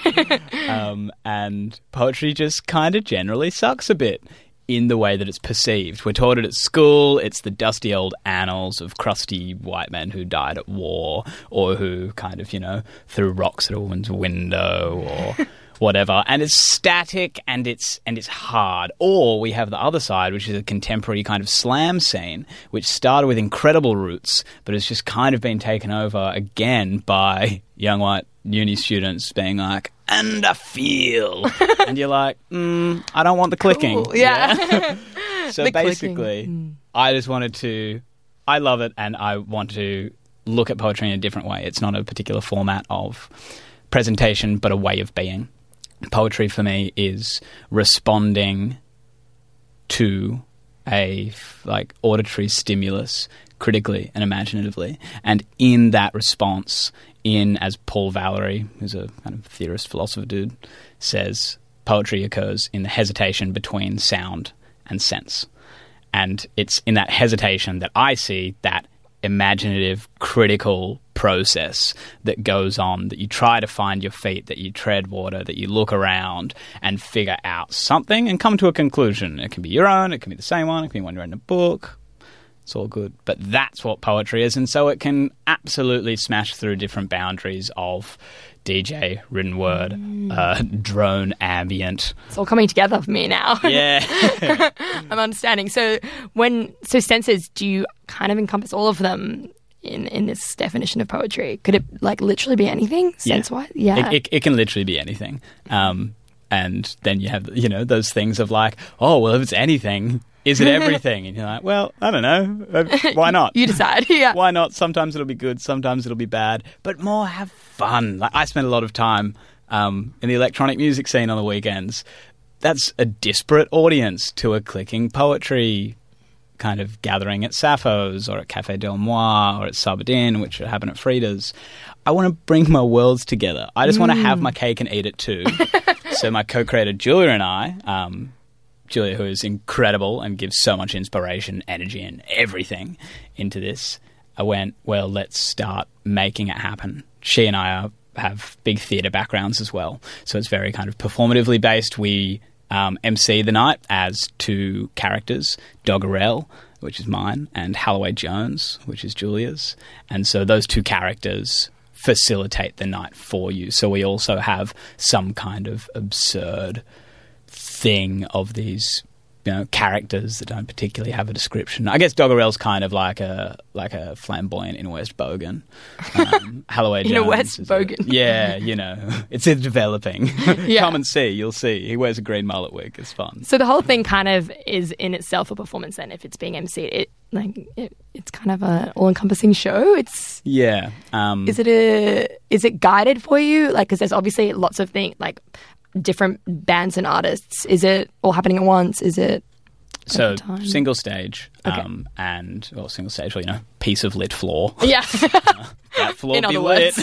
And poetry just kind of generally sucks a bit in the way that it's perceived. We're taught it at school. It's the dusty old annals of crusty white men who died at war, or who kind of, threw rocks at a woman's window, or whatever. And it's static and it's hard. Or we have the other side, which is a contemporary kind of slam scene, which started with incredible roots, but has just kind of been taken over again by young white uni students being like, and I feel. And you're like, I don't want the clicking.
Cool. Yeah.
So
The
basically,
clicking.
I love it, and I want to look at poetry in a different way. It's not a particular format of presentation, but a way of being. Poetry for me is responding to a auditory stimulus critically and imaginatively, and in that response, as Paul Valery, who's a kind of theorist philosopher dude, says, poetry occurs in the hesitation between sound and sense. And it's in that hesitation that I see that imaginative, critical process that goes on, that you try to find your feet, that you tread water, that you look around and figure out something and come to a conclusion. It can be your own, it can be the same one, it can be one you're in a book. It's all good. But that's what poetry is, and so it can absolutely smash through different boundaries of DJ, written word, drone, ambient.
It's all coming together for me now.
Yeah.
I'm understanding. So senses, do you kind of encompass all of them in this definition of poetry? Could it literally be anything sense-wise? Yeah.
It can literally be anything. And then you have, those things of if it's anything, is it everything? And you're like, well, I don't know. Why not?
You decide, yeah.
Why not? Sometimes it'll be good, sometimes it'll be bad, but more have fun. I spend a lot of time in the electronic music scene on the weekends. That's a disparate audience to a clicking poetry kind of gathering at Sappho's or at Café Del Moi or at Sabadin, which happen at Frida's. I want to bring my worlds together. I just want to have my cake and eat it too. So my co-creator Julia and I, Julia, who is incredible and gives so much inspiration, energy and everything into this, I went, well, let's start making it happen. She and I have big theatre backgrounds as well, so it's very kind of performatively based. We MC the night as two characters, Doggerel, which is mine, and Halloway Jones, which is Julia's. And so those two characters facilitate the night for you. So we also have some kind of absurd thing of these, characters that don't particularly have a description. I guess Doggerel's kind of like a flamboyant in West Bogan. Halloway Jones
in a West Bogan.
It's developing.
Yeah.
Come and see, you'll see. He wears a green mullet wig. It's fun.
So the whole thing kind of is in itself a performance then, if it's being MC'd. It's kind of an all-encompassing show. Is it guided for you? Because there's obviously lots of things, different bands and artists. Is it all happening at once? Is it
single stage, single stage, piece of lit floor.
Yeah.
That floor
in
be
other
lit.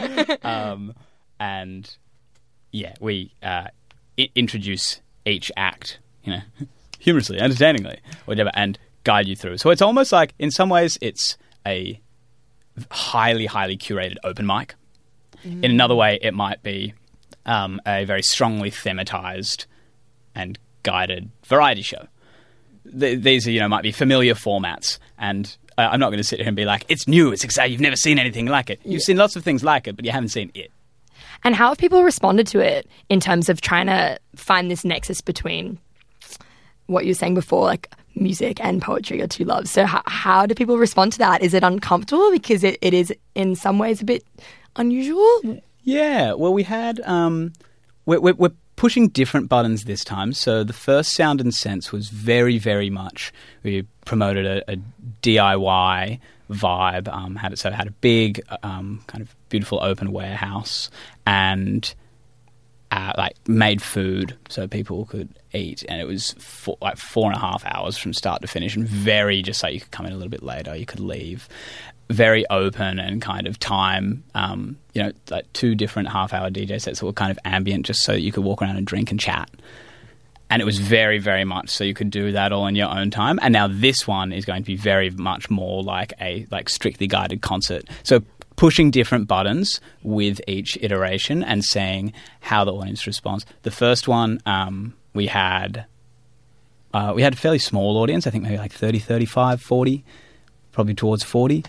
Words.
We introduce each act, humorously, entertainingly, whatever, and guide you through. So it's almost like, in some ways, it's a highly, highly curated open mic. In another way, it might be a very strongly thematized and guided variety show. These are, might be familiar formats, and I'm not going to sit here and be like, it's new, it's exciting, you've never seen anything like it. You've seen lots of things like it, but you haven't seen it.
And how have people responded to it in terms of trying to find this nexus between what you were saying before, music and poetry are two loves? So how do people respond to that? Is it uncomfortable because it is in some ways a bit unusual?
Yeah, well, we had we're pushing different buttons this time. So the first Sound and Sense was very, very much, we promoted a DIY vibe. Had a big kind of beautiful open warehouse and made food so people could eat, and it was 4.5 hours from start to finish, and very just you could come in a little bit later, you could leave. Very open and kind of time, 2 different half-hour DJ sets that were kind of ambient, just so you could walk around and drink and chat. And it was very, very much so you could do that all in your own time. And now this one is going to be very much more like a strictly guided concert. So pushing different buttons with each iteration and seeing how the audience responds. The first one, we had a fairly small audience, I think maybe like 30, 35, 40, probably towards 40,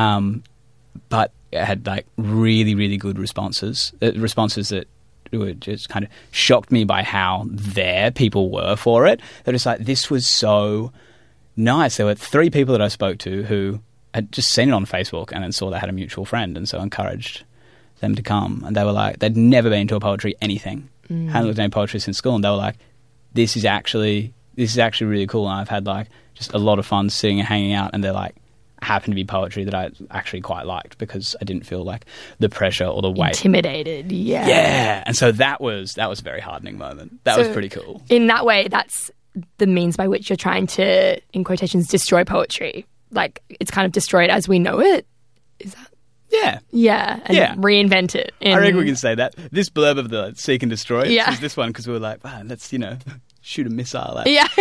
but it had like really, really good responses that were just kind of shocked me by how there people were for it. They're just like, this was so nice. There were 3 people that I spoke to who had just seen it on Facebook and then saw they had a mutual friend and so encouraged them to come. And they were like, they'd never been to a poetry anything, hadn't looked at any poetry since school, and they were like, this is actually really cool, and I've had like just a lot of fun sitting and hanging out, and they're like, happened to be poetry that I actually quite liked because I didn't feel like the pressure or the weight.
Intimidated, yeah.
Yeah, and so that was a very heartening moment. That was pretty cool.
In that way, that's the means by which you're trying to, in quotations, destroy poetry. Like, it's kind of destroyed as we know it. Is that?
Yeah.
Yeah, and reinvent it.
I reckon we can say that. This blurb of the Seek and Destroy
is
this one because we were like, wow, let's, shoot a missile at.
Yeah.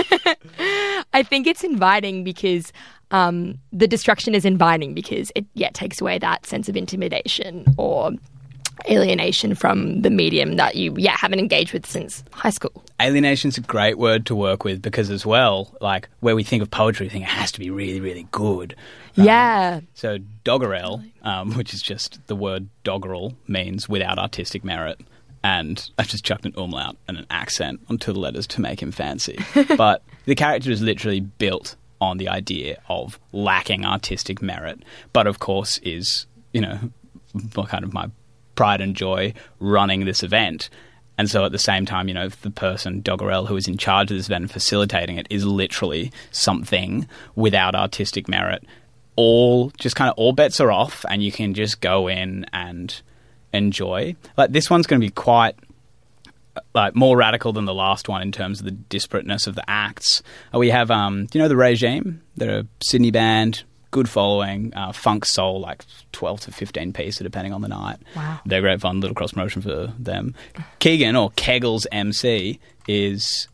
I think it's inviting because the destruction is inviting because it takes away that sense of intimidation or alienation from the medium that you haven't engaged with since high school.
Alienation's a great word to work with because as well, like where we think of poetry, we think it has to be really, really good.
Yeah.
So doggerel, which is just the word doggerel, means without artistic merit. And I just chucked an umlaut and an accent onto the letters to make him fancy. But the character is literally built on the idea of lacking artistic merit, but of course is, kind of my pride and joy running this event. And so at the same time, the person, Doggerel, who is in charge of this event and facilitating it is literally something without artistic merit. All bets are off and you can just go in and enjoy. Like this one's going to be quite more radical than the last one in terms of the disparateness of the acts. We have, The Regime? They're a Sydney band, good following, funk soul, like 12 to 15 pieces depending on the night.
Wow.
They're great fun, little cross promotion for them. Keegan, or Keggles MC, is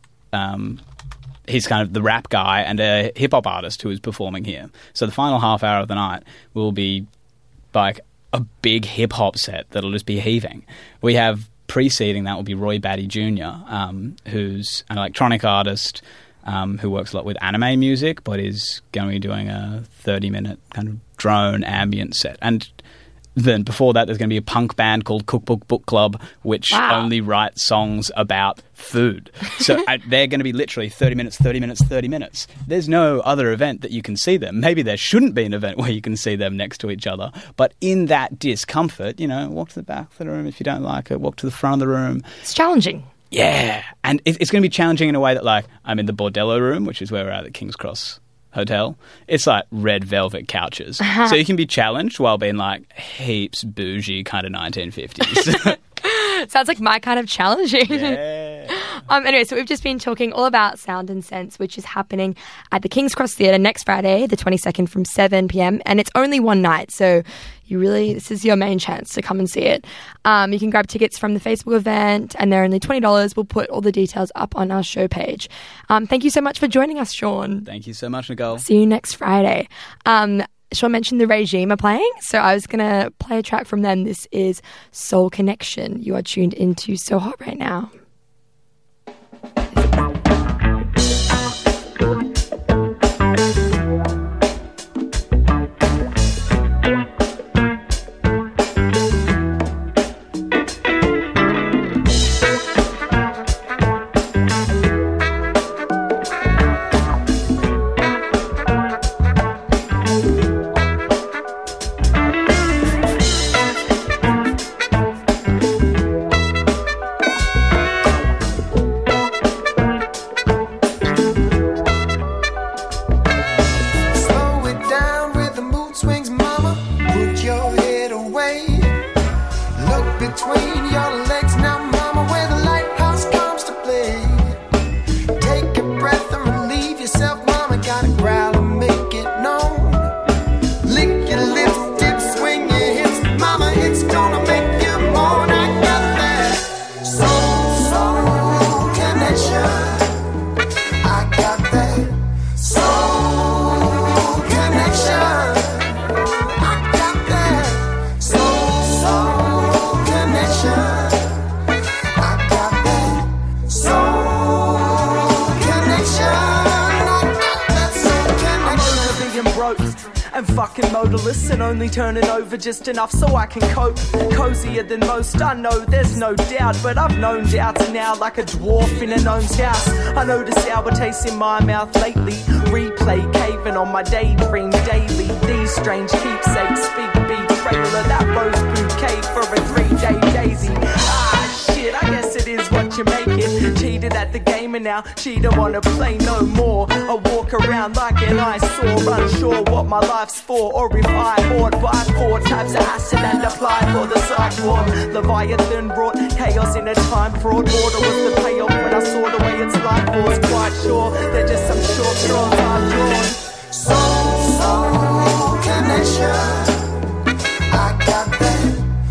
he's kind of the rap guy and a hip-hop artist who is performing here. So the final half hour of the night will be like a big hip-hop set that'll just be heaving. We have preceding that will be Roy Batty Jr., who's an electronic artist who works a lot with anime music, but is going to be doing a 30-minute kind of drone ambient set. And then before that, there's going to be a punk band called Cookbook Book Club, which only writes songs about food. So they're going to be literally 30 minutes, 30 minutes, 30 minutes. There's no other event that you can see them. Maybe there shouldn't be an event where you can see them next to each other. But in that discomfort, walk to the back of the room if you don't like it, walk to the front of the room.
It's challenging.
Yeah. And it's going to be challenging in a way that, like, I'm in the Bordello room, which is where we're at King's Cross Hotel. It's like red velvet couches. So you can be challenged while being like heaps bougie kind of 1950s.
Sounds like my kind of challenging.
Yeah.
Anyway, so we've just been talking all about Sound and Sense, which is happening at the King's Cross Theatre next Friday, the 22nd from 7 p.m. And it's only one night, so this is your main chance to come and see it. You can grab tickets from the Facebook event, and they're only $20. We'll put all the details up on our show page. Thank you so much for joining us, Sean.
Thank you so much, Nicole.
See you next Friday. Sean mentioned The Regime are playing, so I was going to play a track from them. This is Soul Connection. You are tuned into So Hot right now.
and fucking modalist and only turning over just enough so I can cope. Cozier than most, I know there's no doubt, but I've known doubts now like a dwarf in a gnome's house. I notice sour taste in my mouth lately. Replay caving on my daydream daily. These strange keepsakes speak betrayal of that rose bouquet for a 3-day daisy. Ah, shit, I guess it is what you make it. Cheated at the game and now she don't wanna play no more. I walk around like an eyesore, unsure what my life's for, or if I hoard by 4 types of acid and apply for the psych ward. Leviathan brought chaos in a time fraud. Order was the payoff when I saw the way its life was. Quite sure they're just some short straws I've drawn.
Soul connection, I got that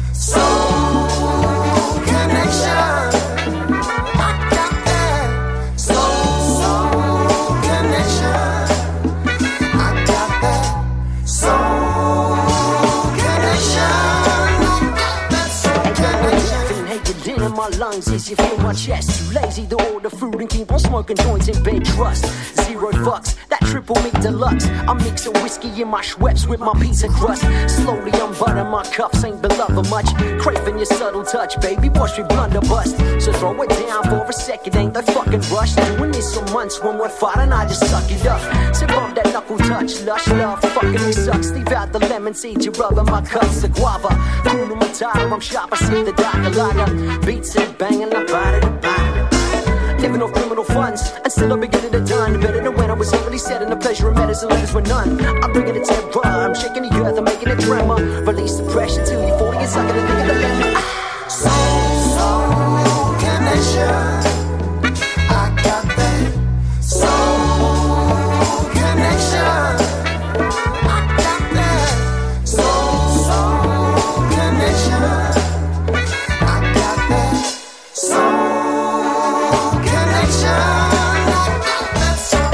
soul connection. I got that soul connection. I got that soul connection.
In my lungs, as you feel my chest. Too lazy to order food and keep on smoking joints in bed. Trust, 0 fucks, that triple meat deluxe. I'm mixing whiskey in my Schweppes with my pizza crust. Slowly unbutton my cuffs, ain't beloved much. Craving your subtle touch, baby, watch me blunderbuss. So throw it down for a second, ain't the fucking rush. Doing this for months when we're fighting, I just suck it up. So bump that knuckle touch, lush love, fucking me sucks. Leave out the lemon seed, you rubbing my cuts, the guava. Bruno Matata, I'm sharp, I see the darker lager. Beats and banging, I body to body. Living off criminal funds, and still I'm beginning to done. Better than when I was heavily set, and the pleasure of medicine letters were none. I'm bringing it to terror, I'm shaking the earth, I'm making it tremor. Release the pressure till you 40 and sucking the thing of the lemon.
Soul connection, I got that soul connection. I got that soul connection. I got that soul connection. I got that soul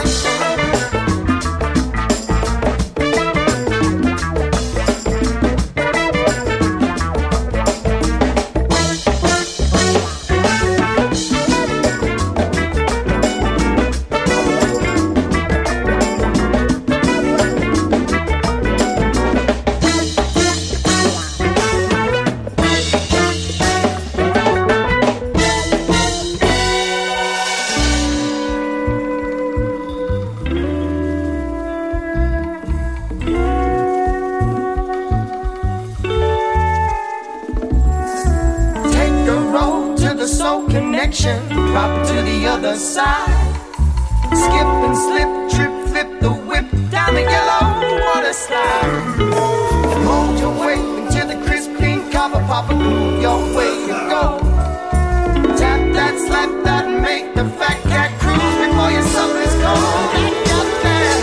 connection, drop to the other side. Skip and slip, trip, flip the whip down the yellow water slide. Hold your way until the crisp clean copper pop and your way you go. Tap that, slap that, and make the fat cat cruise before your summer's gone. Got that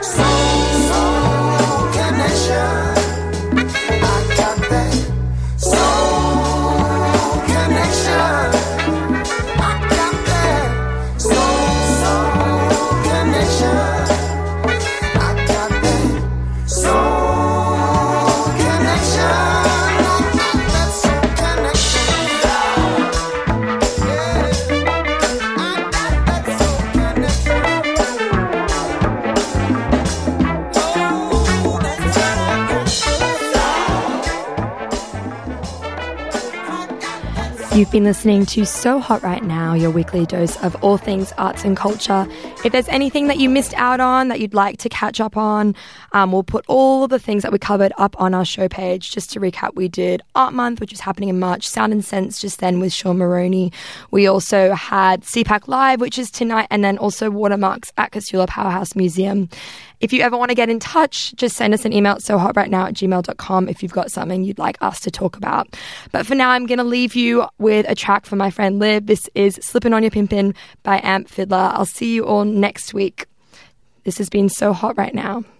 soul connection. I got that soul connection.
You've been listening to So Hot Right Now, your weekly dose of all things arts and culture. If there's anything that you missed out on that you'd like to catch up on, we'll put all of the things that we covered up on our show page. Just to recap, we did Art Month, which is happening in March, Sound and Sense just then with Sean Maroney. We also had CPAC Live, which is tonight, and then also Watermarks at Casula Powerhouse Museum. If you ever want to get in touch, just send us an email at sohotrightnow@gmail.com if you've got something you'd like us to talk about. But for now, I'm going to leave you with a track from my friend Liv. This is Slippin' On Your Pimpin' by Amp Fiddler. I'll see you all next week. This has been So Hot Right Now.